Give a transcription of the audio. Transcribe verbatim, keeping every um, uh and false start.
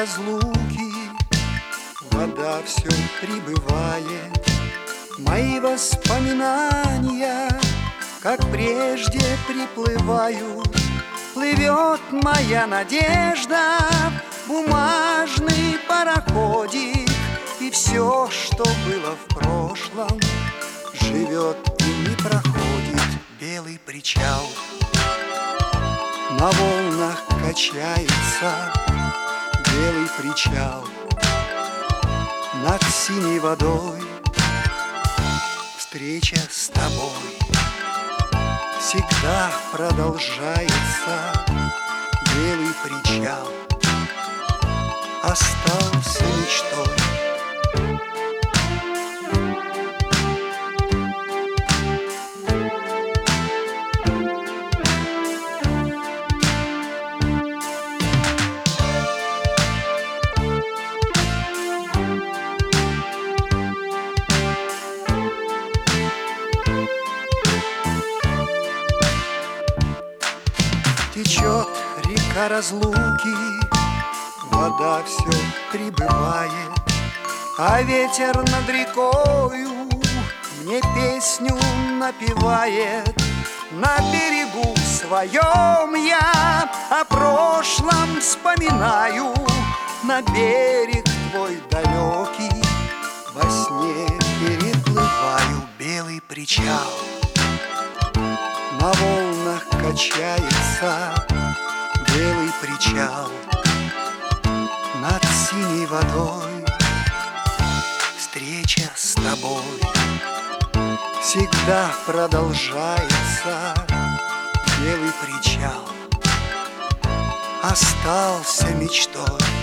разлуки вода все прибывает. Мои воспоминания, как прежде, приплывают. Плывет моя надежда, бумажный пароходик, и все, что было в прошлом, живет и не проходит. Белый причал на волнах качается, белый причал над синей водой. Встреча с тобой всегда продолжается. Белый причал остался мечтой. Течет река разлуки, вода все прибывает, а ветер над рекою мне песню напевает. На берегу своем я о прошлом вспоминаю, на берег твой далекий во сне переплываю. Белый причал на волнах качается, белый причал над синей водой. Встреча с тобой всегда продолжается. Белый причал остался мечтой.